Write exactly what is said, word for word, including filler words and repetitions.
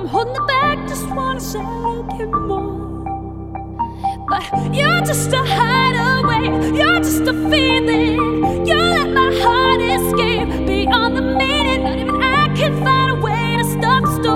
I'm holding it back, just wanna say a little more. But you're just a hideaway, you're just a feeling. You let my heart escape beyond the meaning. Not even I can find a way to stop the story.